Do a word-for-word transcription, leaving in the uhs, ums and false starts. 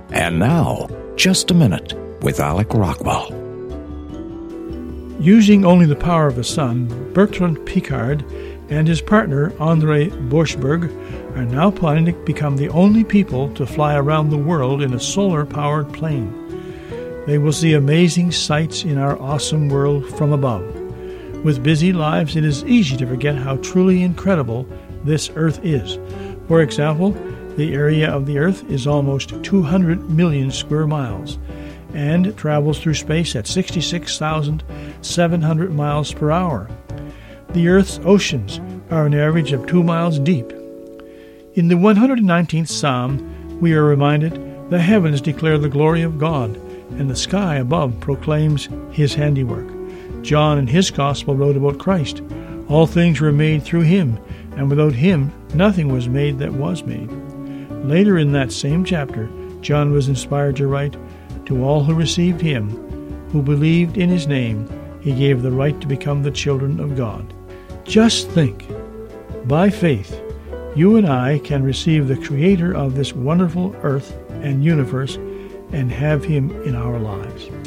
And now, Just a Minute with Alec Rockwell. Using only the power of the sun, Bertrand Piccard and his partner, André Borschberg, are now planning to become the only people to fly around the world in a solar-powered plane. They will see amazing sights in our awesome world from above. With busy lives, it is easy to forget how truly incredible this Earth is. For example, the area of the Earth is almost two hundred million square miles and travels through space at sixty-six thousand seven hundred miles per hour. The Earth's oceans are an average of two miles deep. In the one hundred nineteenth Psalm, we are reminded, "The heavens declare the glory of God, and the sky above proclaims His handiwork." John in his Gospel wrote about Christ, "All things were made through Him, and without Him nothing was made that was made." Later in that same chapter, John was inspired to write, "To all who received Him, who believed in His name, He gave the right to become the children of God." Just think, by faith, you and I can receive the Creator of this wonderful earth and universe and have Him in our lives.